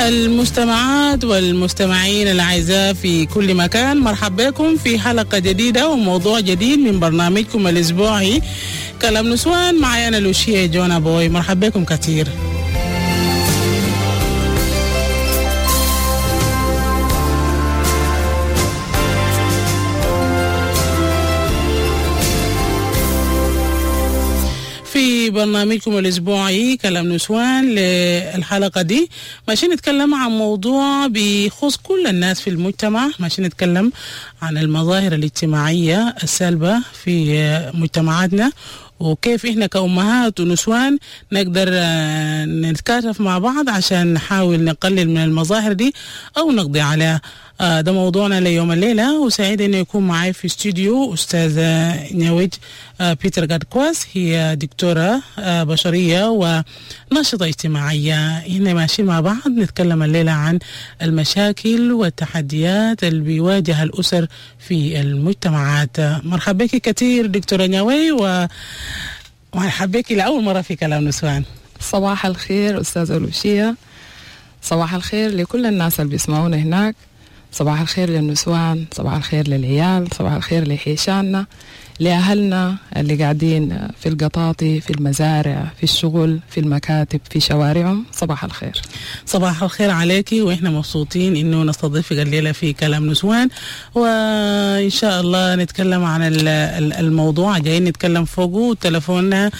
المستمعات والمستمعين الأعزاء في كل مكان، مرحبا بكم في حلقة جديدة وموضوع جديد من برنامجكم الأسبوعي كلام نسوان. معي أنا لوشيا جونا بوي، مرحبا بكم كثير. في برنامجكم الأسبوعي كلام نسوان للحلقة دي ماشي نتكلم عن موضوع بيخص كل الناس في المجتمع، ماشي نتكلم عن المظاهر الاجتماعية السلبة في مجتمعاتنا، وكيف إحنا كأمهات ونسوان نقدر نتكاتف مع بعض عشان نحاول نقلل من المظاهر دي أو نقضي عليها. ده موضوعنا ليوم الليلة، وسعيد أن يكون معي في استوديو أستاذة نيويج بيتر غادكواس. هي دكتورة بشرية وناشطة اجتماعية. هنا ماشيين مع بعض نتكلم الليلة عن المشاكل والتحديات اللي بيواجه الأسر في المجتمعات. مرحبا بك كثير دكتورة نيوي، ومرحبا بك لأول مرة في كلام نسوان. صباح الخير أستاذة لوشيا، صباح الخير لكل الناس اللي بيسمعونا هناك، صباح الخير للنسوان، صباح الخير للعيال، صباح الخير لحيشاننا، لأهلنا اللي قاعدين في القطاطي، في المزارع، في الشغل، في المكاتب، في شوارعهم. صباح الخير. صباح الخير عليكي، وإحنا مبسوطين إنه نستضيفك الليلة في كلام نسوان، وإن شاء الله نتكلم عن الموضوع جايين نتكلم فوقه. تلفوننا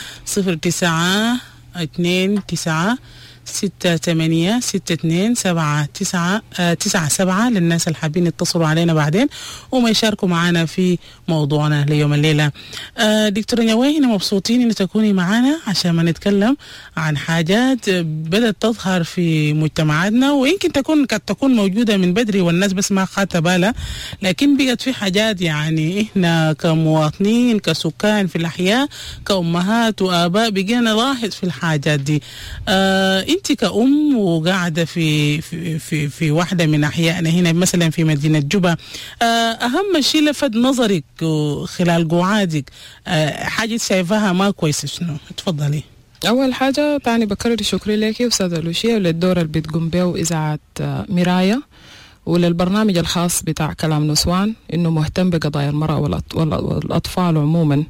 0929-6862-797 للناس اللي حابين يتصلوا علينا بعدين وما يشاركوا معنا في موضوعنا ليوم الليلة. دكتورة نيوي، هنا مبسوطين إن تكوني معنا عشان ما نتكلم عن حاجات بدأت تظهر في مجتمعاتنا، ويمكن قد تكون موجودة من بدري والناس بس ما خدتها بالها، لكن بقت في حاجات يعني إحنا كمواطنين كسكان في الأحياء كأمهات وآباء بقينا نلاحظ في الحاجات دي. انت كأم وقاعدة في واحدة من أحيائنا هنا مثلا في مدينة جوبا، أهم شيء لفت نظرك خلال قعادك، حاجة شايفاها ما كويسة شنو؟ تفضلي. أول حاجة تاني بكرر شكري لك أستاذة لوشيا وللدور اللي بتقوم به إذاعة مراية وللبرنامج الخاص بتاع كلام نسوان إنه مهتم بقضايا المرأة والأطفال عموما.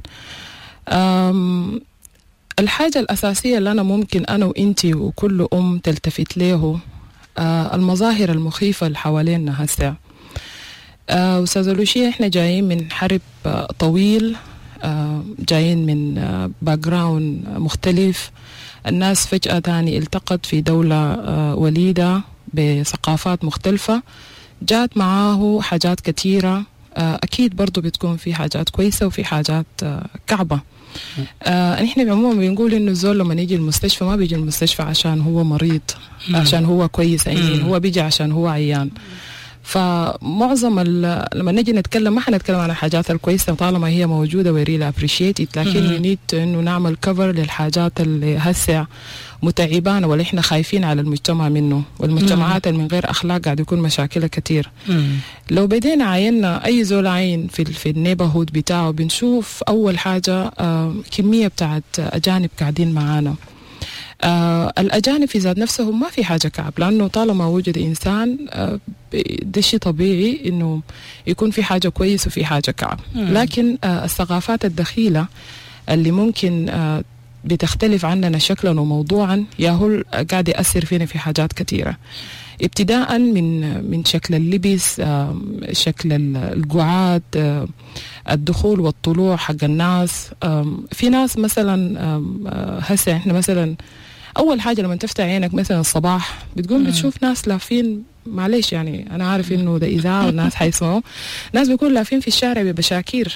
الحاجة الأساسية اللي أنا ممكن أنا وإنتي وكل أم تلتفت له المظاهر المخيفة اللي حوالينا هسه. أستاذة لوشيا، إحنا جايين من حرب طويل، جايين من باك جراوند مختلف، الناس فجأة تاني التقت في دولة وليدة بثقافات مختلفة، جات معاه حاجات كتيرة. أكيد برضو بتكون في حاجات كويسة وفي حاجات كعبة. نحن عموما بنقول إنه الزول لما يجي المستشفى ما بيجي المستشفى عشان هو مريض، عشان هو كويس عينين، هو بيجي عشان هو عيان. فمعظم لما نجي نتكلم ما حنتكلم عن الحاجات الكويسة طالما هي موجودة we really appreciate it، لكن we need إنه نعمل cover للحاجات اللي هسه متعبانا واللي احنا خايفين على المجتمع منه، والمجتمعات اللي من غير أخلاق قاعد يكون مشاكلها كتير. لو بدينا عيننا أي زول عين في النيبرهود بتاعه بنشوف أول حاجة كمية بتاعت أجانب قاعدين معانا. الأجانب في ذات نفسهم ما في حاجة كعب، لأنه طالما وجد إنسان ده شيء طبيعي إنه يكون في حاجة كويس وفي حاجة كعب. لكن الثقافات الدخيلة اللي ممكن بتختلف عننا شكلا وموضوعا ياهو قاعد يأثر فينا في حاجات كثيرة، ابتداء من شكل اللبس، شكل القعاد، الدخول والطلوع حق الناس. في ناس مثلا هسه احنا مثلا اول حاجه لما تفتح عينك مثلا الصباح بتقوم بتشوف ناس لافين، معلش يعني انا عارف انه ده اذاعه والناس حيسمعوا، ناس بيكونوا لافين في الشارع ببشاكير.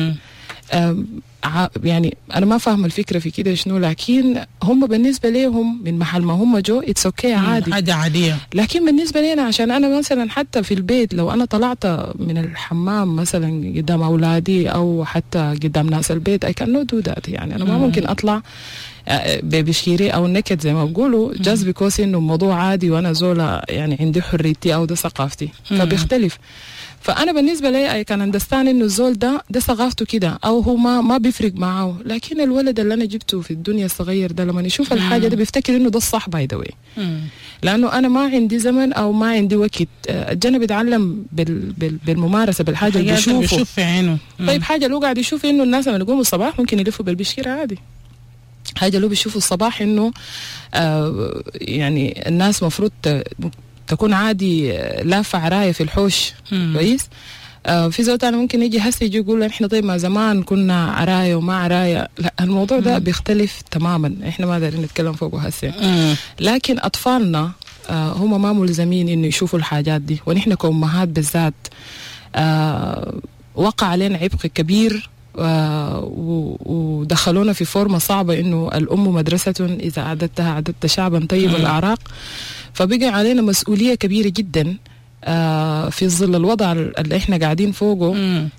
يعني أنا ما فاهم الفكرة في كده شنو، لكن هم بالنسبة لهم من محل ما هم جو it's okay عادي، حاجة عادية. لكن بالنسبة لنا عشان أنا مثلا حتى في البيت لو أنا طلعت من الحمام مثلا قدام أولادي أو حتى قدام ناس البيت I cannot do that، يعني أنا ما ممكن أطلع بشكيري او نكد زي ما بقولوا just because انه الموضوع عادي وانا زولا يعني عندي حريتي او ده ثقافتي فبيختلف. فانا بالنسبه لي كان اندستان انه الزول ده ثقافته كده او هو ما بيفرق معه، لكن الولد اللي انا جبته في الدنيا الصغير ده لما يشوف الحاجه ده بيفتكر انه ده الصح باي ذا واي، لانه انا ما عندي زمن او ما عندي وقت. الجنة بيتعلم بالممارسه بالحاجه اللي بيشوفه في عينه. طيب حاجه لو قاعد يشوف انه الناس لما يقوموا الصباح ممكن يلفوا بالبشكيره عادي، حاجه لو بيشوفوا الصباح انه يعني الناس مفروض تكون عادي لافة عراية في الحوش كويس. في زول تاني ممكن يجي هسه يجي يقول احنا طيب ما زمان كنا عراية وما عراية. لا الموضوع ده بيختلف تماما، احنا ما دارين نتكلم فوقه هسه. لكن اطفالنا هم ما ملزمين انه يشوفوا الحاجات دي، ونحن كأمهات بالذات وقع علينا عبء كبير ودخلونا في فورمة صعبة انه الام مدرسة اذا اعددتها اعددت شعبا طيب الاعراق. فبقى علينا مسؤولية كبيرة جدا في ظل الوضع اللي احنا قاعدين فوقه.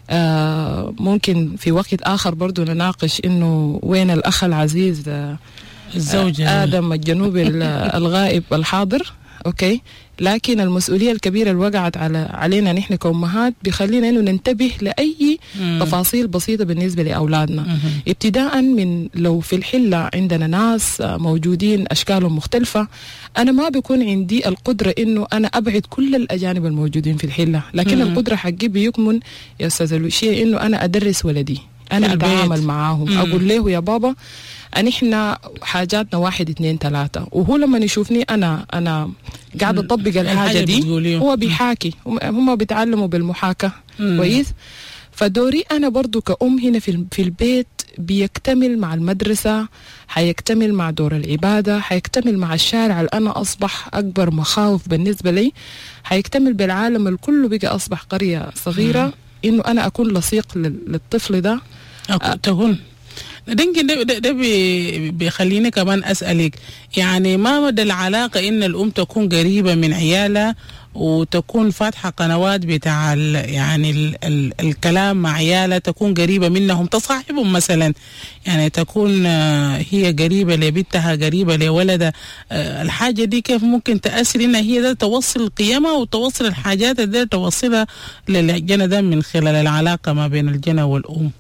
ممكن في وقت آخر برضو نناقش انه وين الأخ العزيز الزوجة آدم الجنوبي الغائب الحاضر. اوكي، لكن المسؤولية الكبيرة اللي وقعت علينا نحن كأمهات بيخلينا انه ننتبه لأي تفاصيل بسيطة بالنسبة لأولادنا. ابتداء من لو في الحلة عندنا ناس موجودين أشكالهم مختلفة، أنا ما بيكون عندي القدرة انه أنا أبعد كل الأجانب الموجودين في الحلة، لكن القدرة حقي بيكمن يا أستاذ لوشيا انه أنا أدرس ولدي، أنا أتعامل معاهم، أقول له يا بابا أن إحنا حاجاتنا 1 2 3، وهو لما يشوفني أنا قاعد أطبق الحاجة دي هو بيحاكي، هم بيتعلموا بالمحاكاة كويس. فدوري أنا برضو كأم هنا في البيت بيكتمل مع المدرسة، حيكتمل مع دور العبادة، حيكتمل مع الشارع اللي أنا أصبح أكبر مخاوف بالنسبة لي، حيكتمل بالعالم الكل بقى أصبح قرية صغيرة، إنه أنا أكون لصيق للطفل ده. تكون يمكن ده بيخليني كمان أسألك، يعني ما مدى العلاقة إن الأم تكون قريبة من عيالها وتكون فاتحة قنوات بتاع يعني الكلام مع عيالها، تكون قريبة منهم، تصاحبهم مثلا، يعني تكون هي قريبة لبنتها قريبة لولدها. الحاجة دي كيف ممكن تأثر إن هي ده توصل قيمها وتوصل الحاجات اللي توصلها للجنة ده من خلال العلاقة ما بين الجنة والأم؟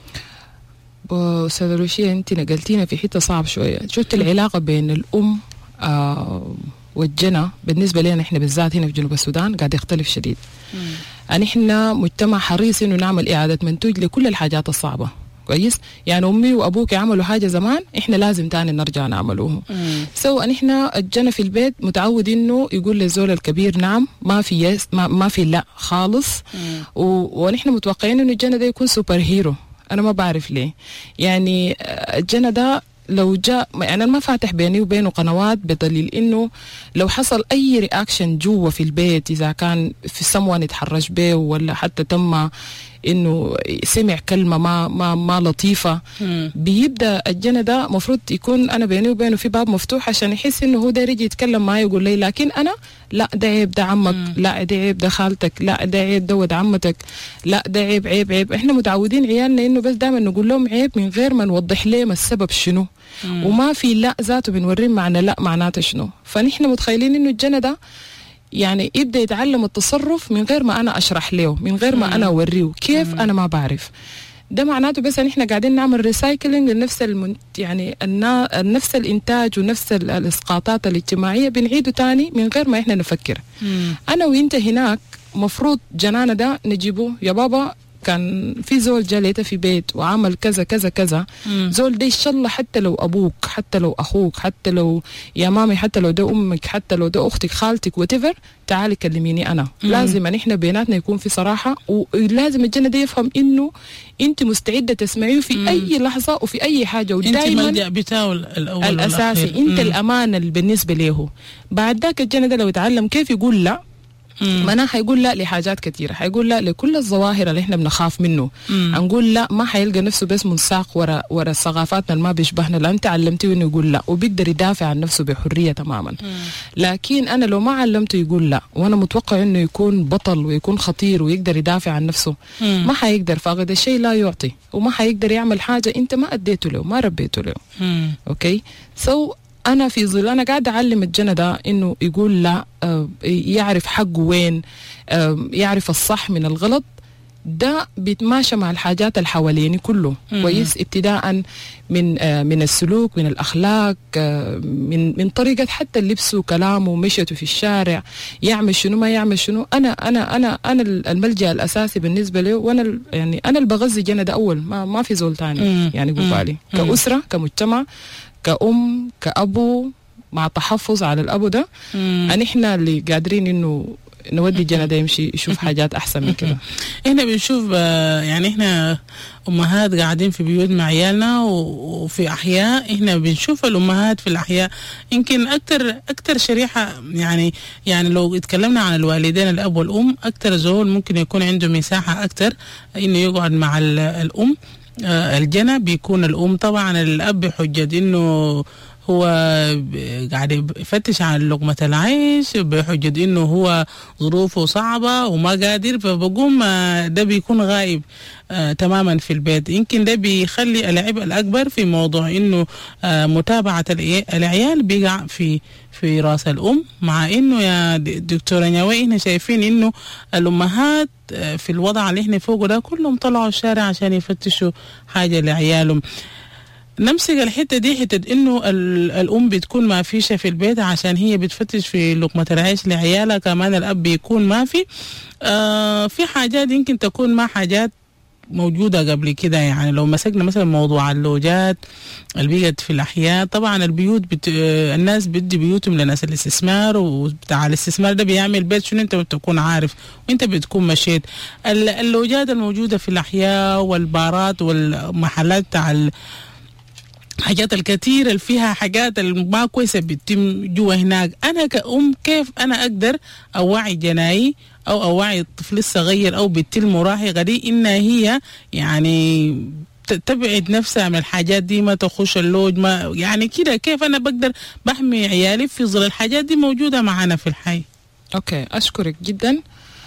أستاذة روشيا أنت نقلتينا في حتة صعب شوية. شفت العلاقة بين الأم والجنة بالنسبة لنا إحنا بالذات هنا في جنوب السودان قاعد يختلف شديد. يعني إحنا مجتمع حريص إنه نعمل إعادة منتوج لكل الحاجات الصعبة كويس. يعني أمي وأبوك عملوا حاجة زمان، إحنا لازم تاني نرجع نعملوه. إن إحنا الجنة في البيت متعود إنه يقول للزول الكبير نعم، ما في يس ما في لا خالص. ونحن متوقعين إنه الجنة ده يكون سوبر هيرو. أنا ما بعرف ليه، يعني الجنة ده لو جاء، يعني أنا ما فاتح بيني وبينه قنوات بدليل إنه لو حصل أي رياكشن جوا في البيت، إذا كان في someone يتحرش به ولا حتى تم إنه سمع كلمة ما لطيفة، بيبدأ الجنة ده مفروض يكون أنا بيني وبينه في باب مفتوح عشان يحس إنه هو داير يجي يتكلم معي يقول لي، لكن أنا لا ده عيب ده عمك، لا ده عيب ده خالتك، لا ده عيب ده ود عمتك، لا ده عيب. إحنا متعودين عيالنا إنه بس دائما نقول لهم عيب من غير ما نوضح لهم السبب شنو. وما في لا ذاته بنوريهم معنى لا معناته شنو. فنحن متخيلين إنه الجنة ده يعني يبدأ يتعلم التصرف من غير ما أنا أشرح له، من غير ما أنا أوريه كيف. أنا ما بعرف. ده معناته بس ان احنا قاعدين نعمل ريسايكلينج لنفس يعني نفس الانتاج ونفس الاسقاطات الاجتماعيه بنعيده تاني من غير ما احنا نفكر. انا وانت هناك مفروض جنانا ده نجيبه، يا بابا كان في زول جاليته في بيت وعمل كذا كذا كذا، زول ده ان شاء الله حتى لو ابوك، حتى لو اخوك، حتى لو يا مامي، حتى لو ده امك، حتى لو ده اختك، خالتك، واتيفر، تعالي كلميني انا. لازم ان احنا بيناتنا يكون في صراحه، ولازم الجنة ده يفهم انه انت مستعده تسمعيه في اي لحظه وفي اي حاجه، ودائما انت ملجأ بتاعه الاول الاساسي. انت الامانه بالنسبه له. بعد ذاك الجنة ده لو يتعلم كيف يقول لا ما أنا حيقول لا لحاجات كثيرة، حيقول لا لكل الظواهر اللي إحنا بنخاف منه. هنقول لا، ما حيلقى نفسه بس منساق ورا ثقافاتنا اللي ما بيشبهنا، لا أنت علمتيه إنه يقول لا وبيقدر يدافع عن نفسه بحرية تماما. لكن أنا لو ما علمته يقول لا وأنا متوقع إنه يكون بطل ويكون خطير ويقدر يدافع عن نفسه، ما حيقدر. فاقد الشيء لا يعطي، وما حيقدر يعمل حاجة أنت ما أديته له، ما ربيته له. أوكي، أنا في ظل أنا قاعد أعلم الجنة ده إنه يقول لا، يعرف حقه وين، يعرف الصح من الغلط. ده بيتماشى مع الحاجات اللي حواليني كله كويس، ابتداء من السلوك، من الأخلاق، من طريقة حتى اللبس وكلامه ومشيته في الشارع، يعمل شنو ما يعمل شنو. أنا الملجأ الأساسي بالنسبة له، وأنا يعني أنا اللي بغذي جنة ده أول، ما في زول تاني يعني قبالي، كأسرة، كمجتمع، كأم، كأبو، مع تحفظ على الأبو ده. أن إحنا اللي قادرين إنه نودي الجنة ده يمشي يشوف حاجات أحسن من كده. إحنا بنشوف يعني إحنا أمهات قاعدين في بيوت مع عيالنا وفي أحياء، إحنا بنشوف الأمهات في الأحياء يمكن أكتر شريحة. يعني لو اتكلمنا عن الوالدين الأب والأم، أكتر زول ممكن يكون عنده مساحة أكتر إنه يقعد مع الأم. الجنة بيكون الأم. طبعا الأب بحجة إنه هو قاعد يفتش عن لقمة العيش، بحجة إنه هو ظروفه صعبة وما قادر، فبقوم ده بيكون غايب تماما في البيت. يمكن ده بيخلي العبء الأكبر في موضوع إنه متابعة العيال بيقع في راس الأم. مع إنه يا دكتورة نياوي إحنا شايفين إنه الأمهات في الوضع اللي إحنا فوقه ده كلهم طلعوا الشارع عشان يفتشوا حاجة لعيالهم. نمسك الحتة دي، حتة إنه الأم بتكون ما فيش في البيت عشان هي بتفتش في لقمة العيش لعيالها، كمان الأب بيكون ما في حاجات يمكن تكون ما حاجات موجودة قبل كده. يعني لو مسكنا مثلا موضوع اللوجات اللي بقت في الأحياء، طبعا البيوت الناس بدي بيوتهم لناس الاستثمار، وبتاع الاستثمار ده بيعمل بيت شنو انت بتكون عارف وانت بتكون مشيت. اللوجات الموجودة في الأحياء والبارات والمحلات بتاع حاجات الكثير اللي فيها حاجات ما كويسة بتتم جوا هناك. أنا كأم كيف أنا أقدر أوعي جناي أو أوعي الطفل الصغير أو بنتي المراهقة دي إنها هي يعني تبعد نفسها من الحاجات دي، ما تخش اللوج، ما يعني كده. كيف أنا بقدر بحمي عيالي في ظل الحاجات دي موجودة معنا في الحي؟ أوكي، أشكرك جدا.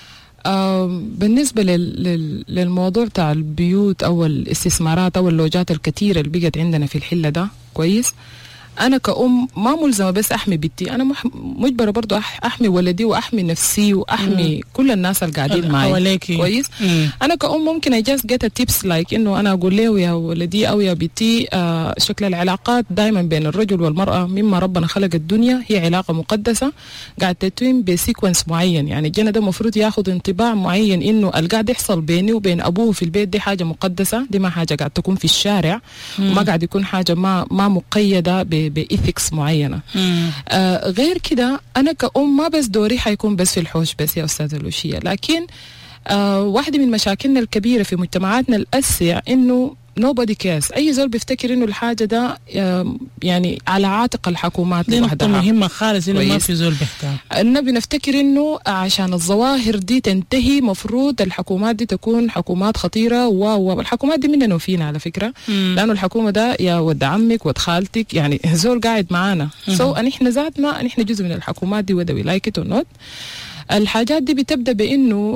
بالنسبة للموضوع بتاع البيوت أو الاستثمارات أو اللوجات الكثيرة اللي بقت عندنا في الحلة ده كويس، أنا كأم ما ملزمة بس أحمي بنتي، أنا مجبرة برضو أحمي ولدي وأحمي نفسي وأحمي كل الناس اللي قاعدين معي كويس. أنا كأم ممكن I just get a tips like إنه أنا أقول له يا ولدي أو يا بنتي شكل العلاقات دائما بين الرجل والمرأة مما ربنا خلق الدنيا هي علاقة مقدسة قاعد تتم بسيكونس معين. يعني الجنة ده مفروض ياخد انطباع معين إنه اللي قاعد يحصل بيني وبين أبوه في البيت دي حاجة مقدسة، دي ما حاجة قاعد تكون في الشارع وما قاعد يكون حاجة ما مقيدة بإيثكس معينة. غير كده أنا كأم ما بس دوري حيكون بس في الحوش بس يا أستاذة لوشية، لكن واحدة من مشاكلنا الكبيرة في مجتمعاتنا الأسيع إنه nobody cares. أي زول بيفتكر إنه الحاجة ده يعني على عاتق الحكومات لوحدها. مهمة خالص إنه ما في زول بيحتاج. النبي نفتكر إنه عشان الظواهر دي تنتهي مفروض الحكومات دي تكون حكومات خطيرة والحكومات دي مننا وفينا على فكرة، لأنه الحكومة ده يا ود عمك ود خالتك يعني زول قاعد معانا. أن إحنا ذاتنا أن إحنا جزء من الحكومات دي whether we like it or not. الحاجات دي بتبدأ بأنه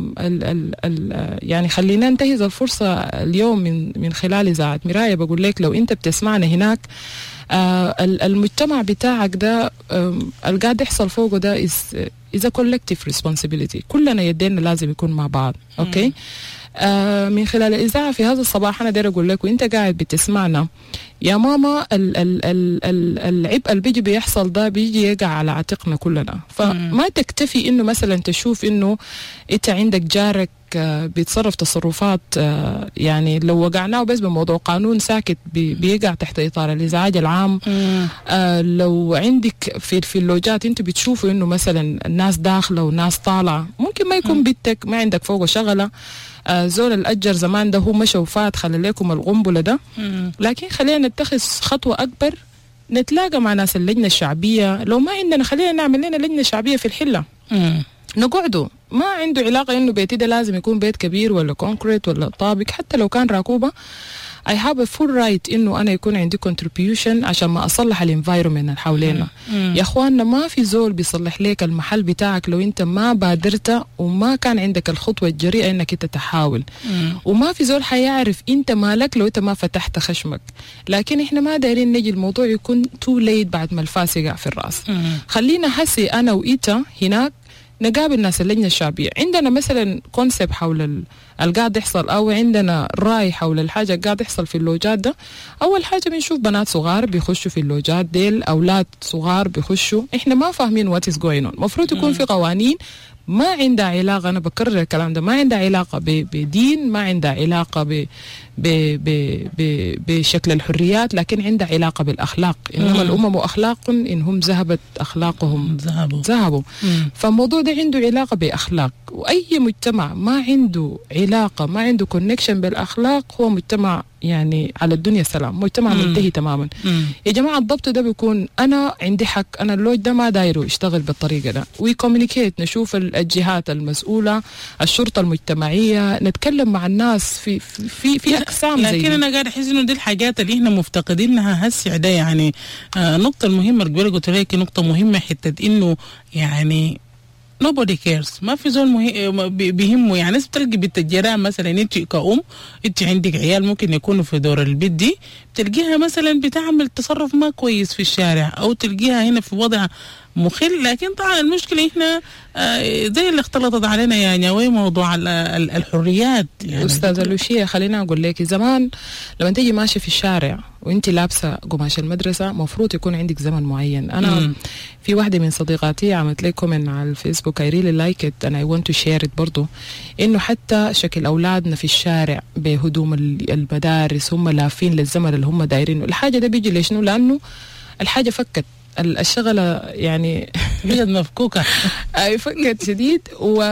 يعني خلينا ننتهز الفرصة اليوم من خلال إذاعة مراية. بقول لك لو أنت بتسمعنا هناك المجتمع بتاعك ده القاعد يحصل فوقه ده is a collective responsibility. كلنا يدينا لازم يكون مع بعض. أوكي من خلال الإذاعة في هذا الصباح أنا داير أقول لك وأنت قاعد بتسمعنا يا ماما العبء اللي بيجي بيحصل ده بيجي يقع على عاتقنا كلنا. فما تكتفي إنه مثلا تشوف إنه أنت عندك جارك بيتصرف تصرفات يعني لو وقعناه بس بموضوع قانون ساكت بيقع تحت إطار الإزعاج العام. لو عندك في اللوجات انتوا بتشوفوا انه مثلا الناس داخلة والناس طالعة، ممكن ما يكون بيتك ما عندك فوقه شغلة، زول الأجر زمان ده هو مشى وفات خلى لكم الغنبلة ده، لكن خلينا نتخذ خطوة أكبر، نتلاقى مع ناس اللجنة الشعبية. لو ما عندنا خلينا نعمل لنا لجنة شعبية في الحلة نقعدوا. ما عنده علاقة إنه بيتي ده لازم يكون بيت كبير ولا كونكريت ولا طابق، حتى لو كان راكوبة I have a full right إنه أنا يكون عندي contribution عشان ما أصلح الانفايرومنت اللي حوالينا. يا أخواننا ما في زول بيصلح لك المحل بتاعك لو أنت ما بادرت وما كان عندك الخطوة الجريئة إنك أنت تحاول. وما في زول حيعرف أنت مالك لو أنت ما فتحت خشمك. لكن إحنا ما دايرين نجي الموضوع يكون too late بعد ما الفاس يقع في الرأس. خلينا حسي أنا وإيتا هناك نقابل ناس اللجنة الشعبية. عندنا مثلا كونسبت حول القاعد يحصل أو عندنا رأي حول الحاجة قاعد يحصل في اللوجات ده. أول حاجة بنشوف بنات صغار بيخشوا في اللوجات ديل، أولاد صغار بيخشوا. إحنا ما فاهمين what is going on. مفروض يكون في قوانين ما عندها علاقة، أنا بكرر الكلام ده، ما عندها علاقة بدين، ما عندها علاقة بشكل الحريات، لكن عندها علاقة بالأخلاق. إنما الأمم أخلاق إن هم ذهبت أخلاقهم ذهبوا. فالموضوع ده عنده علاقة بأخلاق. وأي مجتمع ما عنده علاقة، ما عنده كونكشن بالأخلاق، هو مجتمع يعني على الدنيا سلام، مجتمع منتهي تماما. يا جماعة الضبط ده بيكون أنا عندي حق، أنا اللوج ده ما دايره يشتغل بالطريقة ده، ويكومينيكيت، نشوف الجهات المسؤولة، الشرطة المجتمعية، نتكلم مع الناس في أقسام زي. لكن أنا قاعد أحس إنه دي الحاجات اللي إحنا مفتقدينها هسه ده. يعني نقطة المهمة اللي قلت لك نقطة مهمة، حتة إنه يعني nobody cares، ما في زول بيهمه. يعني ناس بتلقي بنت الجيران مثلا، انت كأم انت عندك عيال ممكن يكونوا في دور البيت دي، بتلقيها مثلا بتعمل تصرف ما كويس في الشارع، او تلقيها هنا في وضع مخل. لكن طبعا المشكلة احنا زي اللي اختلطت علينا يا نواوي موضوع الحريات. يعني أستاذة لوشية خلينا أقول لك، زمان لما تيجي ماشي في الشارع وانت لابسة قماش المدرسة مفروض يكون عندك زمن معين. أنا في واحدة من صديقاتي عملت لي كومنت على الفيسبوك I really like it and I want to share it برضو، إنه حتى شكل أولادنا في الشارع بهدوم المدارس هم لافين للزمن اللي هم دايرينه. الحاجة ده بيجي ليش؟ لأنه الحاجة فكت، الشغلة يعني بجد مفكوكة. أي فكت شديد،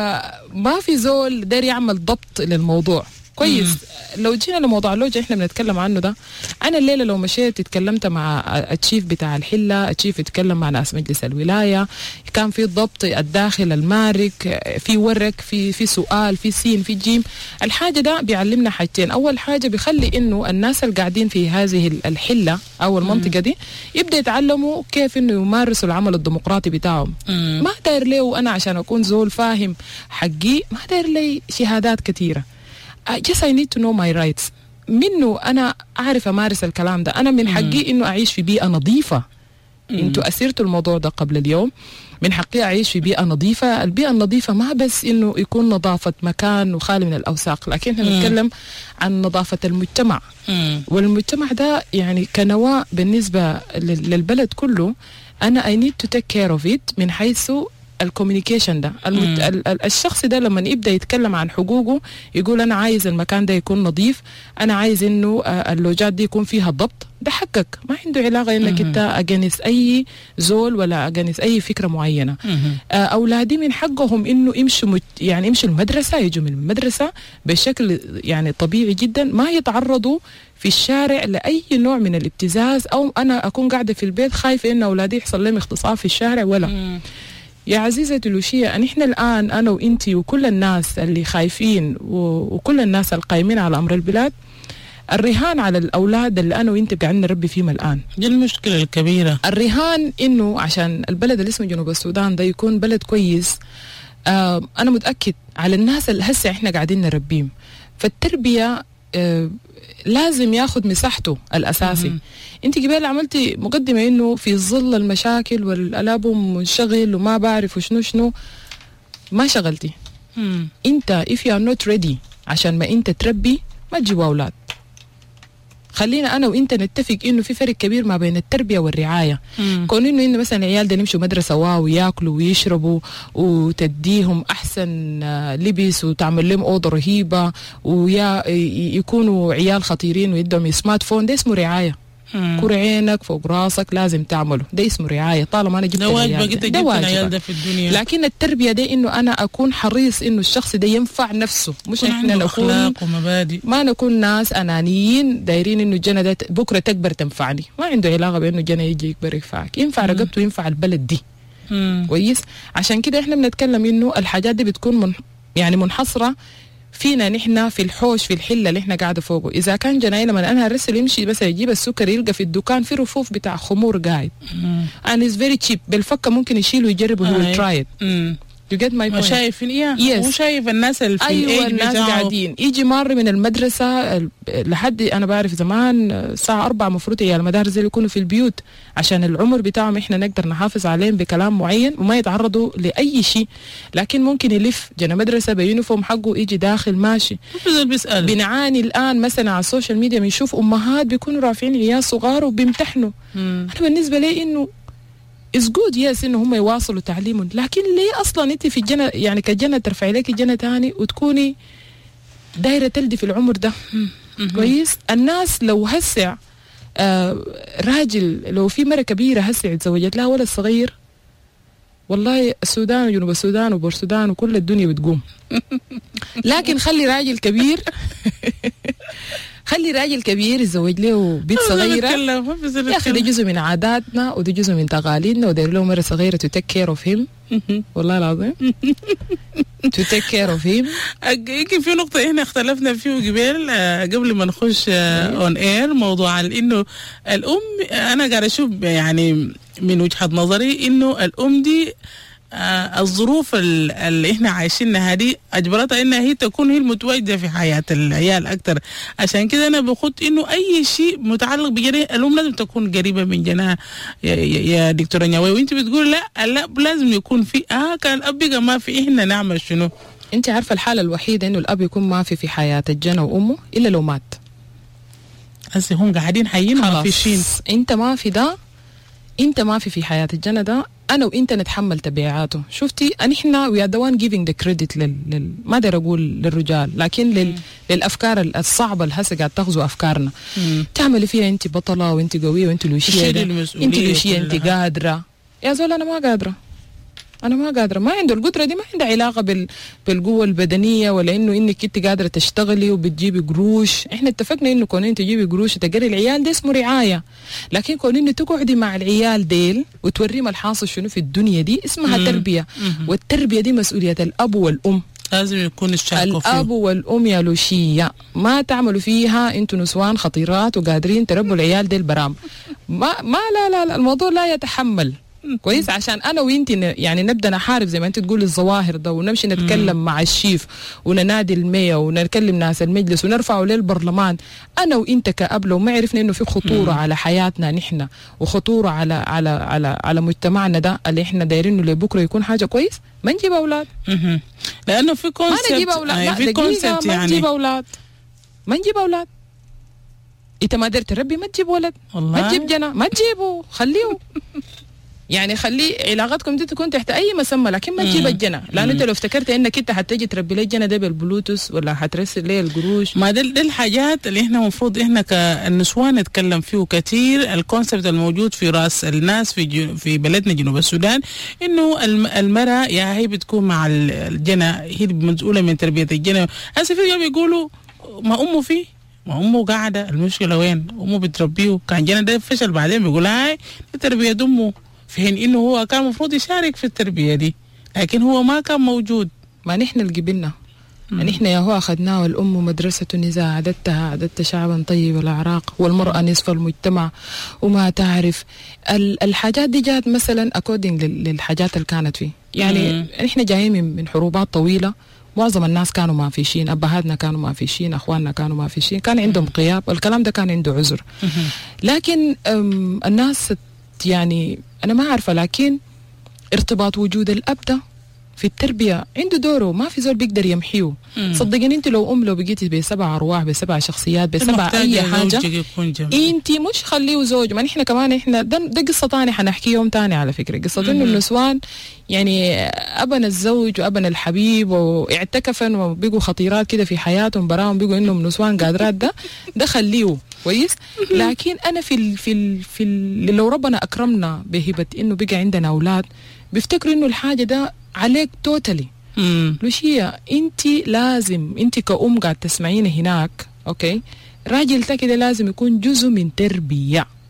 وما في زول داير يعمل ضبط للموضوع كويس. لو جينا لموضوع اللوجة احنا بنتكلم عنه ده، انا الليله لو مشيت اتكلمت مع التشيف بتاع الحله، التشيف يتكلم مع ناس مجلس الولايه، كان في ضبط الداخل المارك، في ورق، في سؤال، في سين، في جيم. الحاجه ده بيعلمنا حاجتين. اول حاجه بيخلي انه الناس اللي قاعدين في هذه الحله او المنطقه دي يبدا يتعلموا كيف انه يمارسوا العمل الديمقراطي بتاعهم. ما داير له انا عشان اكون زول فاهم حقي، ما داير لي شهادات كثيره. Just I need to know my rights. منه أنا أعرف أمارس الكلام ده. أنا من حقي إنه أعيش في بيئة نظيفة. أنتوا أثرتوا الموضوع ده قبل اليوم. من حقي أعيش في بيئة نظيفة. البيئة النظيفة ما بس إنه يكون نظافة مكان وخالي من الأوساخ، لكن إحنا نتكلم عن نظافة المجتمع. والمجتمع ده يعني كنواة بالنسبة للبلد كله. أنا I need to take care of it من حيث الكوميونيكيشن ده. الشخص ده لما يبدأ يتكلم عن حقوقه يقول أنا عايز المكان ده يكون نظيف، أنا عايز إنه اللوجات دي يكون فيها ضبط، ده حقك. ما عنده علاقة إنك أنت أجنس أي زول ولا أجنس أي فكرة معينة. أولادي من حقهم إنه يمشوا يمشوا المدرسة، يجوا من المدرسة بشكل يعني طبيعي جدا، ما يتعرضوا في الشارع لأي نوع من الابتزاز، أو أنا أكون قاعدة في البيت خايفة إن أولادي يحصل لهم اغتصاب في الشارع ولا. يا عزيزتي لوشية، إحنا الآن أنا وإنتي وكل الناس اللي خايفين وكل الناس القائمين على أمر البلاد، الرهان على الأولاد اللي أنا وإنتي قاعدين نربي فيهم الآن. دي المشكلة الكبيرة. الرهان إنه عشان البلد اللي اسمه جنوب السودان ده يكون بلد كويس، أنا متأكد على الناس اللي هسه إحنا قاعدين نربيهم. فالتربية لازم ياخد مساحته الأساسي. انت قبل عملتي مقدمة انه في ظل المشاكل والألاب منشغل وما بعرف وشنو ما شغلتي. انت if you are not ready عشان ما انت تربي ما تجيب أولاد. خلينا أنا وإنت نتفق إنه في فرق كبير ما بين التربية والرعاية. كون إنه مثلا العيال ده يمشوا مدرسة وياكلوا ويشربوا وتديهم أحسن لبس وتعمل لهم أوضة رهيبة ويكونوا عيال خطيرين ويدهم سمارت فون، ده اسمه رعاية. كور عينك فوق راسك لازم تعمله، ده اسمه رعاية. طالما أنا جبت العيال ده في الدنيا. لكن التربية ده إنه أنا أكون حريص إنه الشخص ده ينفع نفسه، مش إحنا نكون ما نكون ناس أنانيين دايرين إنه الجنة ده بكرة تكبر تنفعني. ما عنده علاقة بإنه الجنة يجي يكبر ينفعك، ينفع رقبته ينفع البلد دي. كويس. عشان كده احنا بنتكلم انه الحاجات دي بتكون يعني منحصره فينا نحن في الحوش في الحله اللي احنا قاعده فوقه. اذا كان جناي لما انا هرسل يمشي بس يجيب السكر يلقى في الدكان في رفوف بتاع خمور قاعد and it's very cheap بالفكه ممكن يشيل ويجرب وهو try it. You get my point. شايف وشايف الناس اللي في أيوة الناس قاعدين يجي مر من المدرسة لحد أنا بعرف زمان الساعة 4 مفروض هي المدارس اللي يكونوا في البيوت عشان العمر بتاعهم إحنا نقدر نحافظ عليهم بكلام معين وما يتعرضوا لأي شيء. لكن ممكن يلف جنا مدرسة بيونيفورم حقه يجي داخل ماشي. بنعاني الآن مثلا على السوشيال ميديا بنشوف أمهات بيكونوا رافعين عيال صغار وبيمتحنوا. أنا بالنسبة لي إنه is good yes إنه هم يواصلوا تعليمهم، لكن ليه أصلا أنت في الجنة يعني كجنة ترفعي لك جنة تاني وتكوني دايرة تلدي في العمر ده؟ كويس. الناس لو هسع راجل لو في مرة كبيرة هسع تزوجت لها ولد صغير والله السودان وجنوب السودان وبورسودان وكل الدنيا بتقوم. لكن خلي راجل كبير خلي راجل كبير يتزوج له بنت صغيرة يا أخي ده جزء من عاداتنا وده جزء من تقاليدنا وداير له مرة صغيرة to take care of him. والله العظيم to take care of him. يمكن في نقطة احنا اختلفنا فيه قبل ما نخش on air موضوع انه الأم أنا قاعد أشوف يعني من وجهة نظري انه الأم دي الظروف اللي احنا عايشينها هذه اجبرتها انها هي تكون هي المتواجده في حياه العيال اكثر. عشان كده انا بخط انه اي شيء متعلق بجنة الام لازم تكون قريبه من جناها يا دكتوره نياوي. وانت بتقول لا لازم يكون في كان الاب بقى ما في احنا نعمل شنو؟ انت عارفه الحاله الوحيده انه الاب يكون ما في حياه الجنة وامه الا لو مات. هسه هم قاعدين حيين وما فيشين. انت ما في ده، انت ما في حياه الجنة ده أنا وإنت نتحمل تبعاته. شفتي نحن we are the one giving the credit ما أقدر أقول للرجال لكن للأفكار الصعبة اللي هسه قاعد تغزو أفكارنا. تعملي فيها أنت بطلة وأنت قوية وأنت لوشية أنت لوشية أنت قادرة. يا زول أنا ما قادرة، أنا ما قادرة. ما عنده القدرة دي، ما عندها علاقة بالقوة البدنية ولا إنه إنك أنت قادرة تشتغلي وبتجيبي قروش. إحنا اتفقنا إنه كون أنت تجيبي قروش وتقري العيال ده اسمه رعاية، لكن كون إنه تقعدي مع العيال ديل وتوريهم الحاصل شنو في الدنيا دي اسمها تربية. والتربية دي مسؤولية الأب والأم. لازم يكون الشاركوا فيه الأب والأم يا لوشية. ما تعملوا فيها أنتوا نسوان خطيرات وقادرين تربوا العيال ديل برام. ما لا الموضوع لا يتحمل. كويس. عشان انا وانت يعني نبدا نحارب زي ما انت تقول الظواهر ده ونمشي نتكلم مع الشيف وننادي المية ونكلم ناس المجلس ونرفعه للبرلمان. انا وانت كأب لو ما عرفنا انه في خطوره على حياتنا نحن وخطوره على مجتمعنا ده اللي احنا دايرينه لبكره يكون حاجه كويس ما نجيب اولاد. لانه في كونسبت ما نجيب اولاد. في كونسبت يعني ما نجيب اولاد. انت ما قدرت تربي ما تجيب ولد والله. ما تجيب جنة ما تجيبه خليه يعني خلي علاقتكم دي تكون تحت اي مسمى لكن ما تجيب الجنة. لان انت لو افتكرت انك انت حتجي تربي لي الجنة ده بالبلوتوث ولا حترسل لي القروش. ما ده الحاجات اللي احنا المفروض احنا كالنسوان نتكلم فيه كتير. الكونسبت الموجود في راس الناس في بلدنا جنوب السودان انه المرأة يا هي بتكون مع الجنة، هي مسؤولة من تربية الجنة. هسه في بيقولوا ما امه فيه، ما امه قاعدة، المشكلة وين؟ امه بتربيه. كان جنة ده فشل بعدين بيقول هاي تربية امه، في حين انه هو كان المفروض يشارك في التربيه دي لكن هو ما كان موجود. ما نحن اللي قبلنا، نحن يا هو اخذناه. والام مدرسه النزاع، عددت شعبا طيب الاعراق والمراه نصف المجتمع وما تعرف. الحاجات دي جات مثلا اكوردنج للحاجات اللي كانت فيه. يعني نحن جايين من حروبات طويله، معظم الناس كانوا ما فيشين، ابهاتنا كانوا ما فيشين، اخواننا كانوا ما فيشين، كان عندهم قياب، الكلام ده كان عنده عذر. لكن الناس يعني أنا ما عارفة، لكن ارتباط وجود الأب ده في التربية عنده دوره، ما في زول بيقدر يمحيه. صدقني أنت لو بقيتي ب7 أرواح ب7 شخصيات ب7 أي حاجة أنت مش خليه زوج. ما نحن كمان إحنا ده قصة تانية حنحكي يوم تاني على فكرة. قصة إنه النسوان يعني أبن الزوج وأبن الحبيب واعتكفن وبقوا خطيرات كده في حياتهم براهم، بقوا إنهم نسوان قادرات ده خليه كويس. لكن أنا في لو ربنا أكرمنا بهبة إنه بقى عندنا أولاد بيفتكروا إنه الحاجة ده عليك توتالي. لوشية انت لازم، انت كأم قاعد تسمعين هناك اوكي، راجل كده لازم يكون جزء من تربية.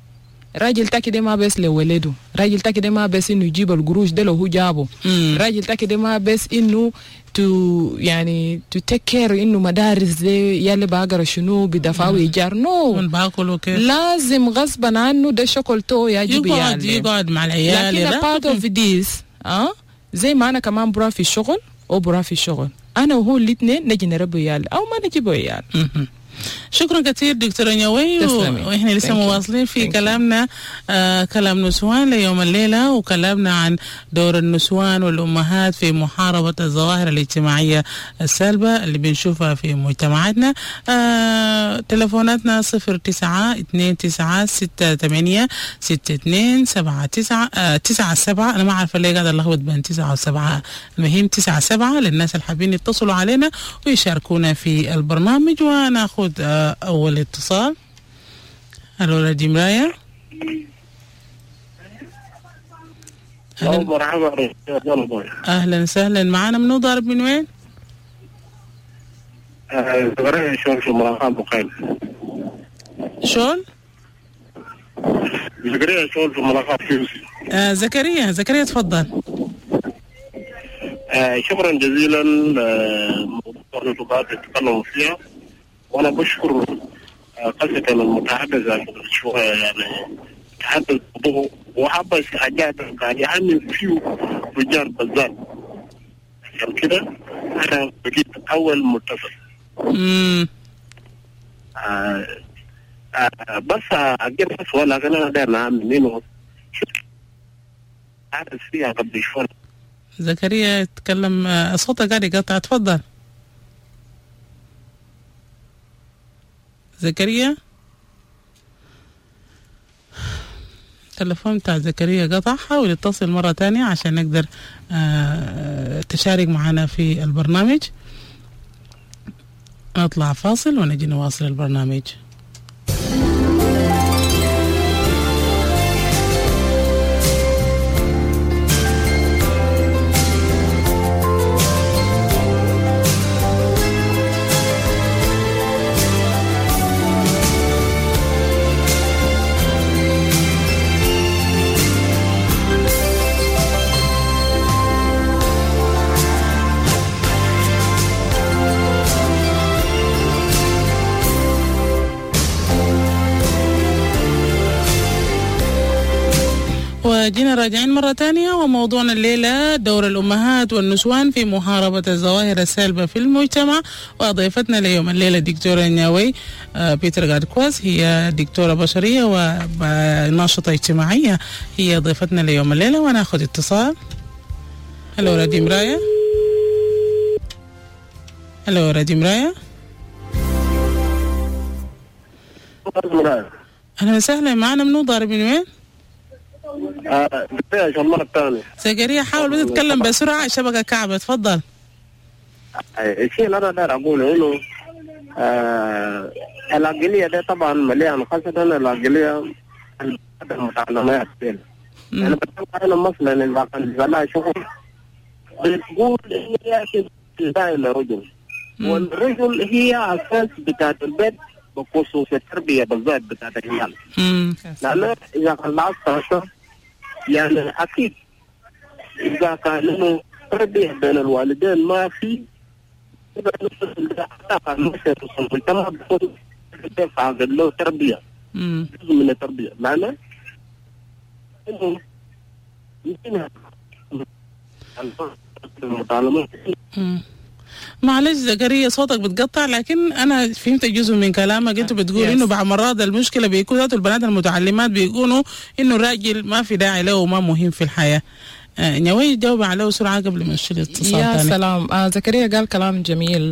راجل تاكي ده ما بس لولده، راجل تاكي ده ما بس انه يجيب القروش ده لو هو جابه، راجل تاكي ده ما بس انه يعني تيك كير انه مدارس زي يلي باقرا شنو بدفعوا ايجار، من باكلوا كيف لازم غصبا عنه ده شوكولته يجب يقعد مع العيال. لكن part of this زي ما انا كمان برا في الشغل وبرا في الشغل، انا وهو الاثنين نجي نربي عيال او ما نجيبوا عيال. شكرا كثير دكتورة نيوي، واحنا لسه مواصلين في كلامنا كلام نسوان ليوم الليلة، وكلامنا عن دور النسوان والأمهات في محاربة الظواهر الاجتماعية السلبة اللي بنشوفها في مجتمعاتنا. تلفوناتنا 09-2968-62-79. أنا ما عارفة ليه قاعدة ألخبط بين 9 و7، المهم 9-7 للناس اللي حابين يتصلوا علينا ويشاركونا في البرنامج. وناخذ أول اتصال. ألو راديو مراية. مرحبا. أهلا وسهلا، معنا منو ضارب من وين؟ زكريا شول في ملاقات بقيل. شول؟ زكريا شول في ملاقات فيوسي. زكريا تفضل. شكرا جزيلا. موضوع النقاط تتكلموا فيها، وانا بشكر قصة المتحدث شوية، يعني تحدث موضوع وحبس حاجات كان يعني فيه رجال بالذات، عشان كده انا بقيت اول متصل. بس اجيب سؤال، لكن انا داير نعمل منه حدث فيها قبل شوية. زكريا يتكلم، صوتك قاعد يقطع، تفضل زكريا. التلفون بتاع زكريا قطع، حاول يتصل مرة تانية عشان نقدر تشارك معنا في البرنامج. نطلع فاصل ونجي نواصل البرنامج. جينا راجعين مرة تانية، وموضوعنا الليلة دور الأمهات والنسوان في محاربة الظواهر السلبة في المجتمع. وضيفتنا ليوم الليلة دكتورة نيوي بيتر غاركواز، هي دكتورة بشرية وناشطة اجتماعية، هي ضيفتنا ليوم الليلة. وناخذ اتصال. هلو راديو مراية. هلو راديو مراية. أهلا وسهلا، معنا منو ضارب من وين؟ زكريا حاول بس تتكلم بسرعة، الشبكة كعبة، تفضل. الشيء اللي أنا داير أقوله إنه العقلية ده طبعا مليان، خاصة العقلية المتعلمات. أنا بتكلم أنا مثلا إذا كان لها شغل بتقول هي تدعي للرجل، والرجل هي أساس بتاعت البيت بخصوص التربية بالذات بتاعت العيال. لأن إذا خلصت يعني أكيد إذا كان له تربية بين الوالدين ما في، إذا المجتمع بيكون كيف عقد له تربية جزء من التربية، معنى إنه يمكنها المتعلمات. معلش زكريا صوتك بتقطع، لكن أنا فهمت جزء من كلامك. أنت بتقول إنه بعض مرات المشكلة بيكون ذات البنات المتعلمات بيكونوا إنه الراجل ما في داعي له وما مهم في الحياة. نيوي جاوب عليه سرعة قبل ما نشيل الاتصال يا تاني. سلام. زكريا قال كلام جميل.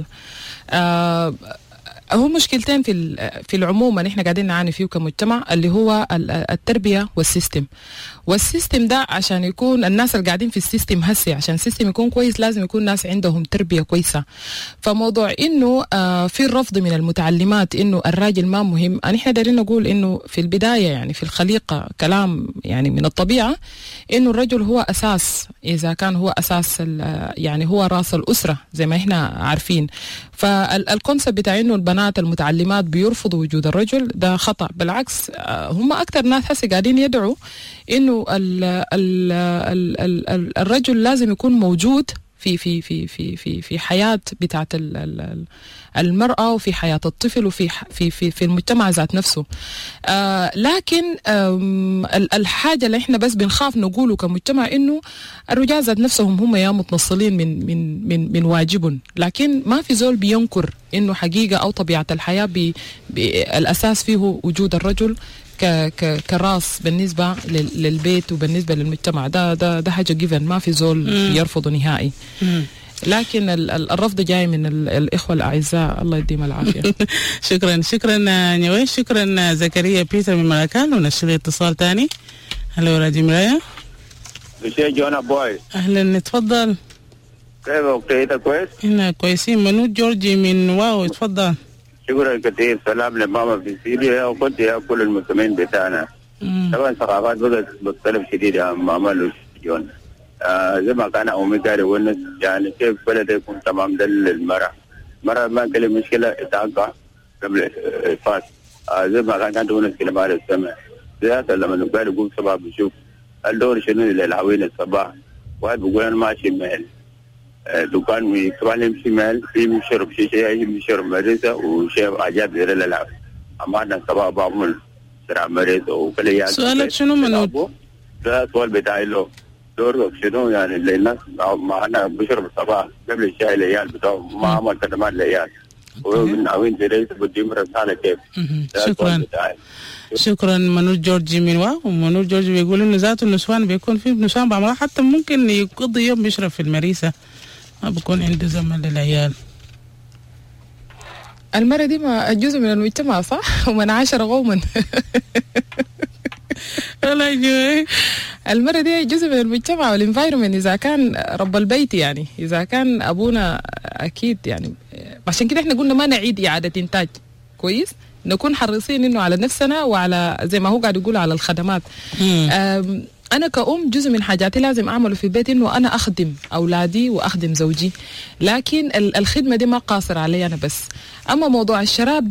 هو مشكلتين في العموم اللي احنا قاعدين نعاني فيه كمجتمع، اللي هو التربية والسيستم ده. عشان يكون الناس اللي قاعدين في السيستم هسي، عشان السيستم يكون كويس لازم يكون ناس عندهم تربية كويسة. فموضوع انه في الرفض من المتعلمات انه الراجل ما مهم، احنا دايرين نقول انه في البداية يعني في الخليقة كلام يعني من الطبيعة انه الرجل هو اساس، اذا كان هو اساس يعني هو راس الاسرة زي ما احنا عارفين. فالكونسبت بتاع انه البنات البنات المتعلمات بيرفضوا وجود الرجل، ده خطأ. بالعكس هم أكتر ناس هسه قاعدين يدعوا إنه الرجل لازم يكون موجود في حياة بتاعت المرأة وفي حياة الطفل وفي في المجتمع ذات نفسه. لكن الحاجة اللي احنا بس بنخاف نقوله كمجتمع إنه الرجال ذات نفسهم هم يا متنصلين من واجبهم، لكن ما في زول بينكر إنه حقيقة أو طبيعة الحياة الأساس فيه وجود الرجل كراس بالنسبة للبيت وبالنسبة للمجتمع. ده حاجة جيفن، ما في زول يرفضه نهائي. لكن الرفض جاي من الإخوة الأعزاء، الله يديم العافية. شكرا نيوي، شكرا زكريا بيتر من مراكان. ونشر اتصال تاني. هلو راديو مرايا. بشيء جونا بوي. أهلا، اتفضل. كيف وقتها كويس؟ هنا كويسين. منود جورجي من واو، اتفضل. شكرا كثير. سلام لماما في سوريا وكنت يا كل المسلمين بتاعنا. طبعا ثقافات بدأت تختلف شديد يا ماما جون. زي ما كان أمي قال ونس يعني كيف بلد يكون تمام دل المرأة ما كان مشكلة إتعاقة قبل فات. زي ما كانت ونس كلمة على السماء زيادة لما نقال يقول صباح بشوف الدور شنو للعوين الصباح. واحد بيقول أنا ماشي مهل دكان طبعا يمشي مهل في مشرب شيء مشرب مريضة وشيء عجاب غير الألعاب. أما أنا صباح بعمل سرعة مريض وكل سؤالك شنو منود؟ ده سؤال بتاعي له دور شنو يعني اللي الناس معنا بشرب الصباح قبل الشاي العيال بتاعه ما عمل خدمات العيال ومن عوين زي بديهم رسالة كيف. شكرا منود جورجي من واو. ومنود جورجي بيقول انه ذات النسوان بيكون في نسوان بعمرها حتى ممكن يقضي يوم بيشرب في المريسة، ما بيكون عنده زمن للعيال. المرة دي ما جزء من المجتمع صح؟ ومن 10 غوما. المرة دي جزء من المجتمع والانفايرمنت. إذا كان رب البيت يعني إذا كان أبونا أكيد يعني، عشان كده إحنا قلنا ما نعيد إعادة إنتاج كويس، نكون حريصين إنه على نفسنا وعلى زي ما هو قاعد يقول على الخدمات. أنا كأم جزء من حاجاتي لازم أعمله في البيت إنه أنا أخدم أولادي وأخدم زوجي، لكن الخدمة دي ما قاصر علي أنا بس. أما موضوع الشراب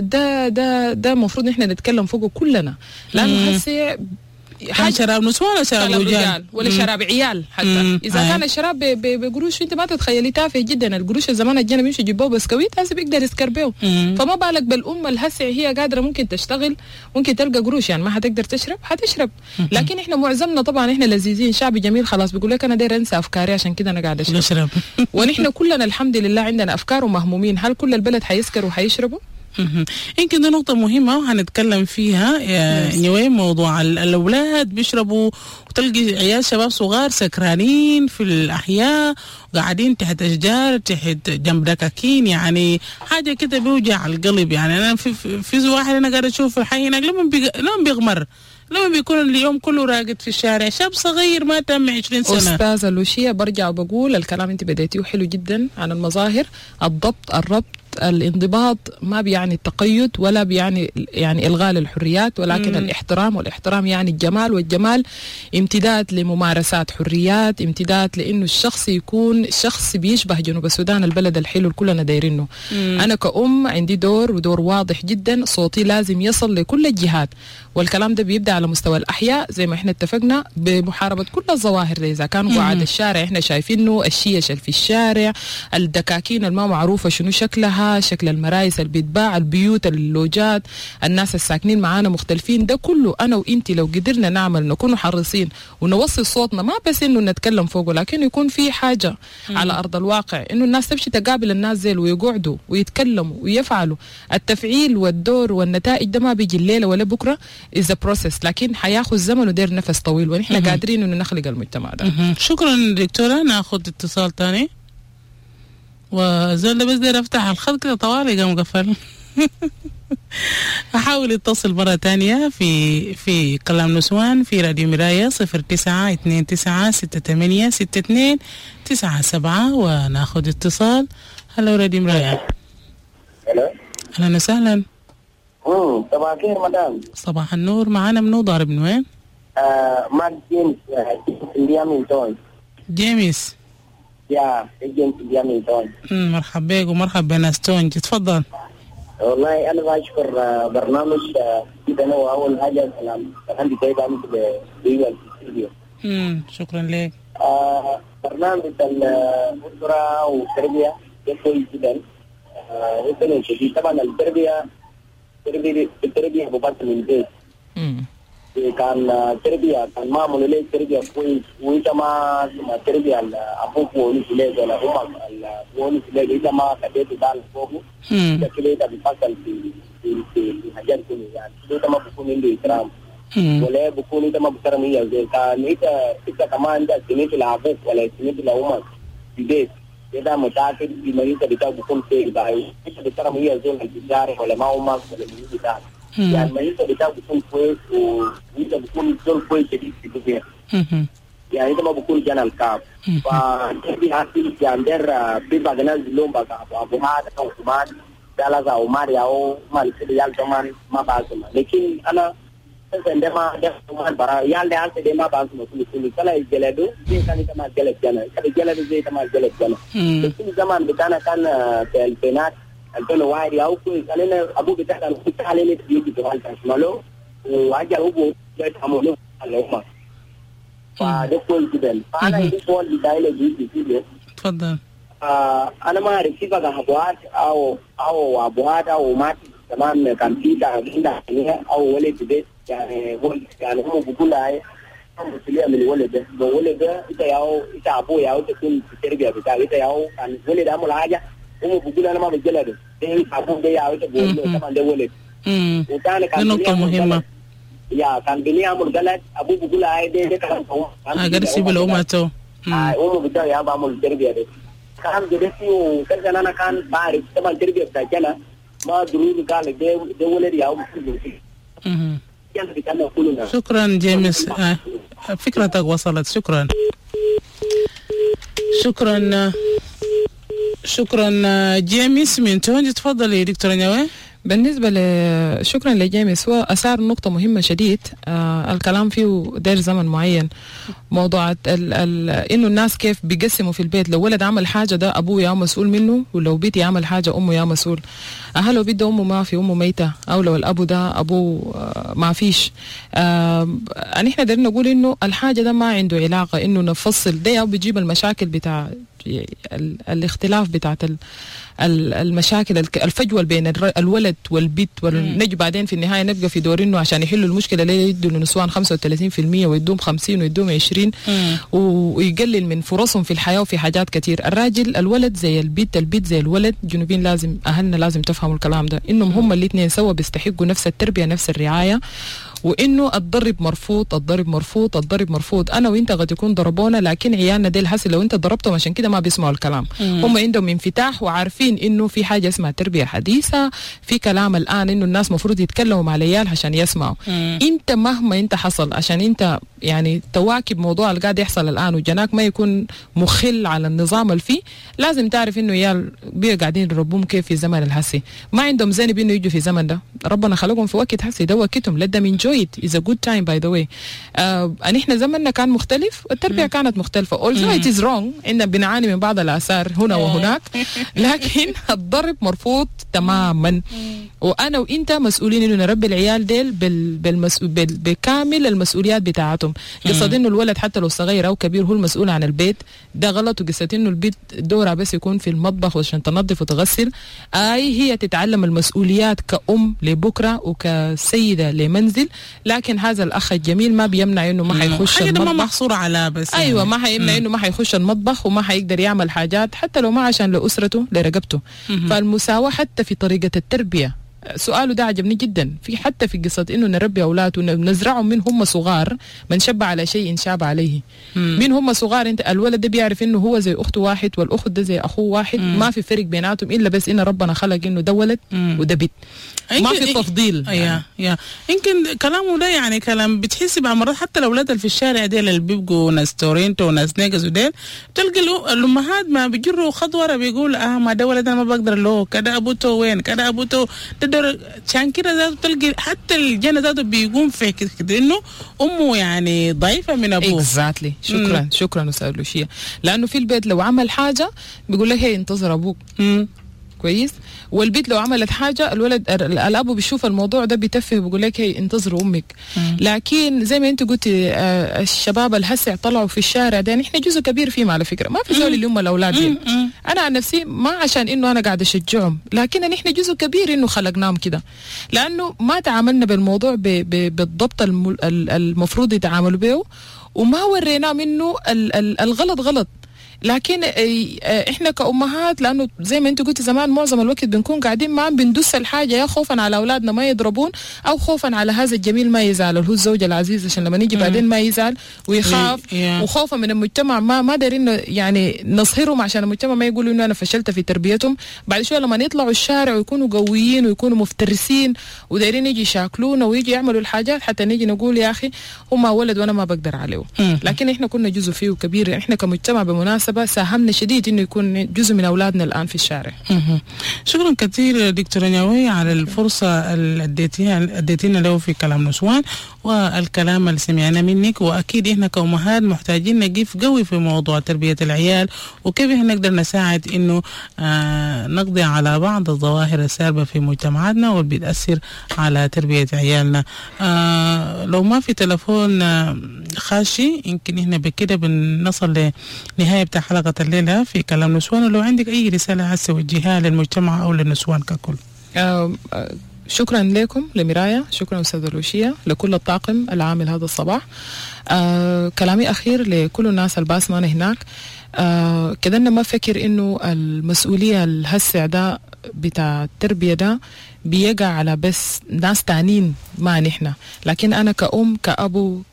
ده مفروض إحنا نتكلم فوقه كلنا، لأنه هسه كان شراب نسوان ولا شراب رجال ولا شراب عيال حتى. إذا كان الشراب بقروش أنت ما تتخيلي تافه جدا. القروش الزمان الجنة بيمشي يجيبوه بسكويت هسه بيقدر يسكربيه، فما بالك بالأم الهسه هي قادرة ممكن تشتغل ممكن تلقى قروش يعني ما حتقدر تشرب حتشرب. لكن إحنا معظمنا طبعا إحنا لذيذين شعب جميل خلاص بيقول لك أنا داير أنسى أفكاري عشان كده أنا قاعد أشرب. ونحن كلنا الحمد لله عندنا أفكار ومهمومين. هل كل البلد حيسكروا وحيشربوا؟ يمكن دي نقطة مهمة وهنتكلم فيها نيوي. موضوع الأولاد بيشربوا وتلقي عيال شباب صغار سكرانين في الأحياء وقاعدين تحت أشجار تحت جنب دكاكين، يعني حاجة كده بيوجع القلب. يعني أنا في واحد أنا قاعد أشوف في الحي هناك لما بيغمر لما بيكون اليوم كله راقد في الشارع شاب صغير ما تم 20 سنة. أستاذة لوشيا برجع وبقول الكلام أنت بديتيه حلو جدا عن المظاهر. الضبط الربط الانضباط ما بيعني التقيد ولا بيعني يعني إلغاء الحريات، ولكن الاحترام، والاحترام يعني الجمال، والجمال امتداد لممارسات حريات، امتداد لأنه الشخص يكون شخص بيشبه جنوب السودان البلد الحلو اللي كلنا دايرينه. أنا كأم عندي دور ودور واضح جدا، صوتي لازم يصل لكل الجهات، والكلام ده بيبدأ على مستوى الأحياء زي ما احنا اتفقنا بمحاربة كل الظواهر دي. إذا كانوا قاعد الشارع احنا شايفينه، الشيش اللي في الشارع، الدكاكين الما معروفة شنو شكلها، شكل المرايس اللي بيتباع، البيوت، اللوجات، الناس الساكنين معانا مختلفين، ده كله أنا وإنتي لو قدرنا نعمل نكون حريصين ونوصل صوتنا، ما بس إنه نتكلم فوقه لكن يكون في حاجة على أرض الواقع، إنه الناس تمشي تقابل الناس زي ويقعدوا ويتكلموا ويفعلوا. التفعيل والدور والنتائج ده ما بيجي الليلة ولا بكرة، is a process، لكن حياخذ زمن ودير نفس طويل، ونحن قادرين إنه نخلق المجتمع ده. شكرا دكتورة. ناخذ اتصال تاني وزول بس داير افتح الخط كده طوالي قام قفل. احاول اتصل مرة تانية في كلام نسوان في راديو مراية 0929686297 وناخذ اتصال. هلو راديو مراية. اهلا وسهلا. صباح الخير مدام. صباح النور. معانا منو ضارب من وين؟ ماك جيمس ديامينتون. جيمس يا جيمس ديامينتون. مرحبا بك ومرحبا بناس تونج. تفضل. والله أنا بشكر برنامج كده. أنا وأول حاجة كان عندي دايما في الاستوديو. شكرا لك. برنامج الأسرة والتربية كويس جدا. طبعا التربية ببطل من البيت. كان تربية كان معمول ليه تربية كويس، وإذا ما تربية أبوك وني سليج ولا أمك وني سليج إذا ما كديت دال فوقه كده بيفصل في حاجات كله يعني إذا ما بكون عنده إكرام ولا بكون إذا ما بكرم هي زي كان إذا كمان ده سنيت لأبوك ولا سنيت لأمك في بيت إذا مشاكل في مريضة بتاعه بكون في باي إذا بكرم هي زي التجارة ولا ما أمك ولا مريضة بتاعه يعني مريضة بتاعه بكون كويس وإذا بكون زول كويس شديد في الدنيا يعني إذا ما بكون جانا الكاب فكيف هاتي جاندر في بعضنا زلهم بقى أبو هذا أو كمان دالا أو ماريا أو مال سريال كمان ما بعزم لكن أنا عندما كمان برا يال ده أنت دما بعزم كل كلا الجلدو زي كان كمان جلد جانا كلا الجلد زي كمان جلد جانا لكن زمان بتاعنا كان في البنات البنو وايد أو كل كلنا أبو بتاعنا كل عليه تيجي تقول تسمعه وأجا أبو يتعاملوا على ما فده كل جدا فأنا يقول بداية جديدة تفضل. أنا ما أعرف كيف أبوات أو أبوات أو مات كمان كان في عندنا أو ولد بيت يعني هم بيقولوا هاي هم مسؤولية من الولد ده إذا أبوه ياو تكون في التربية بتاعه إذا ياو كان ولد عمل حاجة هم بيقولوا أنا ما بجلده ده أبوه ده ياو تقول له كمان ده ولد وكان نقطة مهمة يا كان بني عمل غلط أبوه بيقول هاي ده كلام هو أقدر أسيب الأمته أمه بتاعه يا بعمل التربية ده كان جدتي وكذا أنا كان بعرف طبعا التربية بتاعنا ما دروي قال ده ولد ياو شكرا جيمس فكرتك وصلت. شكرا جيمس من تونس. تفضلي دكتورة نوى. بالنسبة شكرا لجيمس، هو أثار نقطة مهمة شديد الكلام فيه دير زمن معين، موضوع إنه الناس كيف بيقسموا في البيت، لو ولد عمل حاجة ده أبوه يا مسؤول منه، ولو بيتي عمل حاجة أمه يا مسؤول. هل لو بيده أمه ما في، أمه ميتة، أو لو الأبو ده أبوه ما فيش، إحنا دارين نقول إنه الحاجة ده ما عنده علاقة إنه نفصل ده، أو بيجيب المشاكل بتاع الاختلاف بتاعت المشاكل الفجوة بين الولد والبيت ونجي بعدين في النهاية نبقى في دور إنه عشان يحلوا المشكلة ليه يدوا للنسوان 35% ويدوم 50 ويدوم 20 ويقلل من فرصهم في الحياة وفي حاجات كتير. الولد زي البيت زي الولد. جنوبين لازم أهلنا لازم تفهموا الكلام ده، إنهم هم الاثنين سوا بيستحقوا نفس التربية نفس الرعاية، وإنه الضرب مرفوض. أنا وإنت قد يكون ضربونا، لكن عيالنا ديل حسي لو أنت ضربتهم عشان كده ما بيسمعوا الكلام. هم عندهم انفتاح وعارفين إنه في حاجة اسمها تربية حديثة، في كلام الآن إنه الناس مفروض يتكلموا مع العيال عشان يسمعوا. أنت مهما أنت حصل عشان أنت يعني تواكب موضوع اللي قاعد يحصل الآن وجناك ما يكون مخل على النظام اللي فيه، لازم تعرف إنه عيال بيا قاعدين يربوهم كيف في زمن الحسي، ما عندهم ذنب إنه يجوا في زمن ده. ربنا خلقهم في وقت حسي، ده وقتهم. let them enjoy it. It's a good time by the way. إحنا زمننا كان مختلف، التربية كانت مختلفة. although it is wrong، إننا بنعاني من بعض الآثار هنا وهناك، لكن الضرب مرفوض تماما. وأنا وإنت مسؤولين إنه نربي العيال ديل بكامل المسؤوليات بتاعتهم. قصة إنه الولد حتى لو صغير أو كبير هو المسؤول عن البيت، ده غلط. وقصة إنه البيت دورها بس يكون في المطبخ عشان تنظف وتغسل، هي تتعلم المسؤوليات كأم لبكرة وكسيدة لمنزل. لكن هذا الأخ الجميل ما بيمنع إنه ما حيخش المطبخ، ما محصور على بس أيوة يعني. ما حيمنع إنه ما حيخش المطبخ وما حيقدر يعمل حاجات حتى لو ما عشان لأسرته لرقبته. فالمساواة حتى في طريقة التربية، سؤاله ده عجبني جدا. في حتى في قصة إنه نربي أولاد ونزرعهم من هم صغار، من شب على شيء شاب عليه. من هم صغار أنت الولد ده بيعرف إنه هو زي أخته واحد والأخت ده زي أخوه واحد، ما في فرق بيناتهم إلا بس إن ربنا خلق إنه ده ولد وده بنت، ما في تفضيل. يعني. يمكن كلامه ده يعني كلام بتحسي بمرات حتى الأولاد اللي في الشارع ديل اللي بيبقوا ناس تورينتو وناس نيجز وديل، تلقى الأمهات ما بيجروا خطوة بيقول ما ده ولد أنا ما بقدر له كده، أبوته وين كده، أبوته عشان كده ذاته تلقي حتى الجنة ذاته بيقوم في كده إنه أمه يعني ضعيفة من أبوه. exactly. شكرا أستاذ لوشيا. لأنه في البيت لو عمل حاجة بيقول لك هي انتظر أبوك كويس. والبيت لو عملت حاجة الولد الأب بيشوف الموضوع ده بيتفه بيقول لك هي انتظروا أمك. لكن زي ما أنت قلتي الشباب الهسع طلعوا في الشارع ده نحن جزء كبير فيهم على فكرة. ما في زول اللي هم الأولاد دي. أنا عن نفسي ما عشان إنه أنا قاعد أشجعهم، لكن نحن جزء كبير إنه خلقناهم كده، لأنه ما تعاملنا بالموضوع بالضبط المفروض يتعاملوا به، وما ورينا منه الغلط غلط. لكن احنا كأمهات لانه زي ما انت قلت زمان معظم الوقت بنكون قاعدين معهم بندس الحاجه، يا خوفا على اولادنا ما يضربون او خوفا على هذا الجميل ما يزعل اللي هو الزوج العزيز عشان لما نيجي بعدين ما يزعل ويخاف، وخوفا من المجتمع ما دارين يعني نصهرهم عشان المجتمع ما يقولوا انه انا فشلت في تربيتهم. بعد شويه لما يطلعوا الشارع ويكونوا قويين ويكونوا مفترسين ودايرين يجي يشاكلونا ويجي يعملوا الحاجات حتى نيجي نقول يا اخي هم ولد وانا ما بقدر عليه. لكن احنا كنا جزء فيه كبير، احنا كمجتمع بمناسبة ساهمنا شديد انه يكون جزء من اولادنا الان في الشارع. شكرا كثير دكتورة نياوي على الفرصة اللي اديتينا له في كلام نسوان والكلام اللي سمعنا منك. واكيد احنا كأمهات محتاجين نقف قوي في موضوع تربية العيال وكيف احنا نقدر نساعد انه نقضي على بعض الظواهر السالبة في مجتمعاتنا واللي بتأثر على تربية عيالنا. لو ما في تلفون خاشي يمكن احنا بكده بنصل لنهاية بتاع حلقة الليلة في كلام نسوان. ولو عندك أي رسالة هسه توجهها للمجتمع أو للنسوان ككل. شكرا لكم لمراية، شكرا أستاذة لوشية، لكل الطاقم العامل هذا الصباح. كلامي أخير لكل الناس الباسمانة هناك، كده أنا ما فكر إنه المسؤولية الهسع ده بتاع التربية ده بيقع على بس ناس تانين ما نحن، لكن أنا كأم كأبو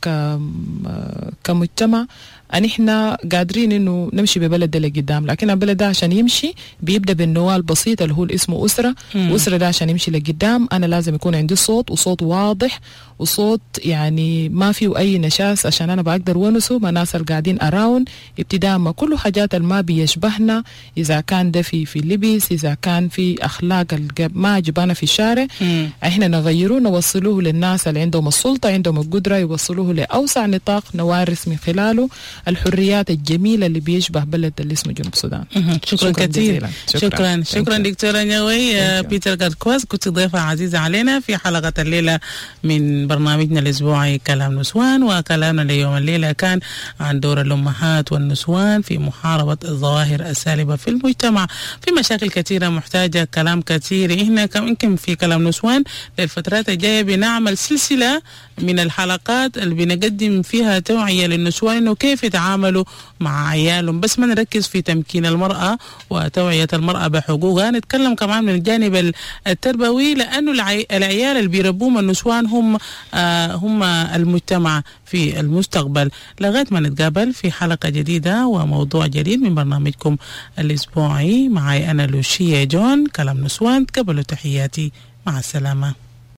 كمجتمع أن إحنا قادرين إنه نمشي ببلد ده لقدام. لكن البلد ده عشان يمشي بيبدأ بالنواة البسيطة اللي هو اسمه أسرة. وأسرة ده عشان يمشي لقدام أنا لازم يكون عندي صوت، وصوت واضح، وصوت يعني ما فيه أي نشاس عشان أنا بقدر ونسه مع ناس القاعدين أراون ابتداء ما كل حاجات ما بيشبهنا، إذا كان ده في اللبس، إذا كان في أخلاق ما جبانا في الشارع، إحنا نغيروه نوصلوه للناس اللي عندهم السلطة عندهم القدرة يوصلوه لأوسع نطاق نوارث من خلاله الحريات الجميلة اللي بيشبه بلد اللي اسمه جنوب السودان. شكرا كثير. شكرا دكتورة نياوي. بيتر غاركواز كنت ضيفة عزيزة علينا في حلقة الليلة من برنامجنا الأسبوعي كلام نسوان. وكلامنا ليوم الليلة كان عن دور الأمهات والنسوان في محاربة الظواهر السالبة في المجتمع. في مشاكل كثيرة محتاجة كلام كثير. إحنا يمكن في كلام نسوان للفترات الجاية بنعمل سلسلة من الحلقات اللي بنقدم فيها توعية للنسوان إنه كيف يتعاملوا مع عيالهم، بس ما نركز في تمكين المرأة وتوعية المرأة بحقوقها. نتكلم كمان من الجانب التربوي، لأنه العيال اللي بيربوهم النسوان هم المجتمع في المستقبل. لغاية ما نتقابل في حلقة جديدة وموضوع جديد من برنامجكم الأسبوعي معي أنا لوشية جون كلام نسوان. تقبلوا تحياتي، مع السلامة.